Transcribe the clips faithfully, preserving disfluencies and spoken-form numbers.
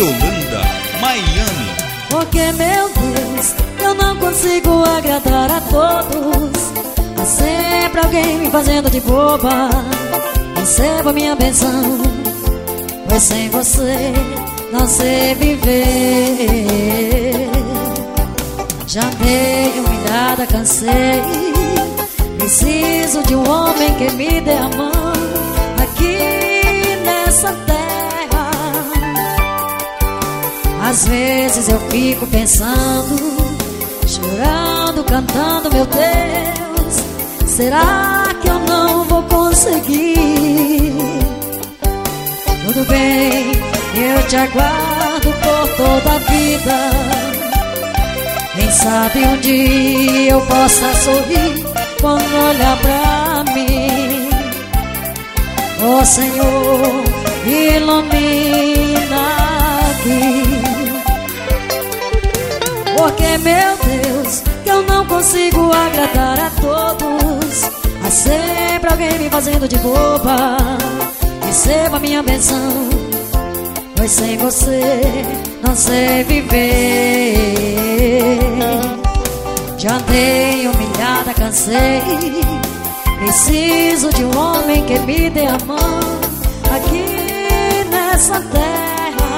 Yolanda, Miami. Porque, meu Deus, eu não consigo agradar a todos. Há sempre alguém me fazendo de boba. Receba minha benção, pois sem você não sei viver. Já andei humilhada, cansei. Preciso de um homem que me dê a mão aqui nessa terra. Às vezes eu fico pensando, chorando, cantando, meu Deus, será que eu não vou conseguir? Tudo bem, eu te aguardo por toda a vida. Quem sabe um dia eu possa sorrir quando olhar pra mim. Ó Senhor, ilumina aqui. Porque, meu Deus, que eu não consigo agradar a todos. Há sempre alguém me fazendo de boba. Receba minha benção, pois sem você não sei viver. Já andei humilhada, cansei. Preciso de um homem que me dê a mão aqui nessa terra.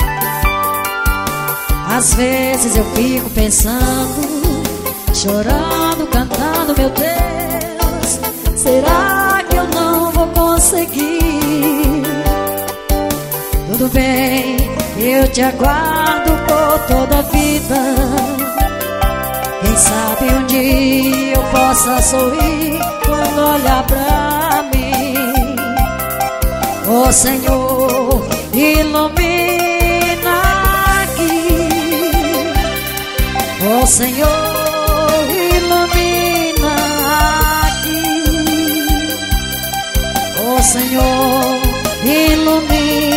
Às vezes eu fico pensando, chorando, cantando, meu Deus, será que eu não vou conseguir? Tudo bem, eu te aguardo por toda a vida. Quem sabe um dia eu possa sorrir quando olhar pra mim. Ó Senhor, ilumina aqui. Ó Senhor, ilumina aqui. Ó Senhor, ilumina.